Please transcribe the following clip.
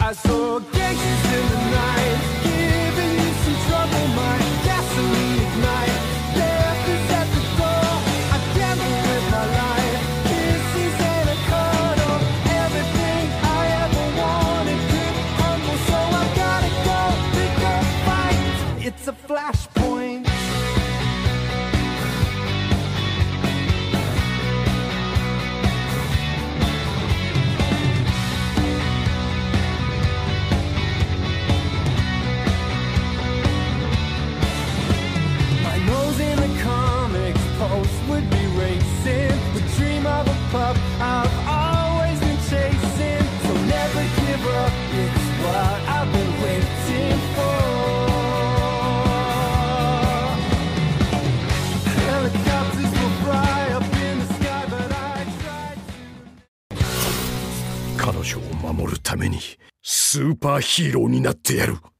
I saw gangsters in the night, giving you some trouble, my gasoline ignite. Death is at the door, I gamble with my life. Kisses and a cuddle, everything I ever wanted could humble. So I gotta go, pick up fight. It's a flashpoint. Would be racing, the dream of a pup I've always been chasing. So never give up, it's what I've been waiting for. Helicopters will fly up in the sky, but I tried to. 彼女を守るためにスーパーヒーローになってやる。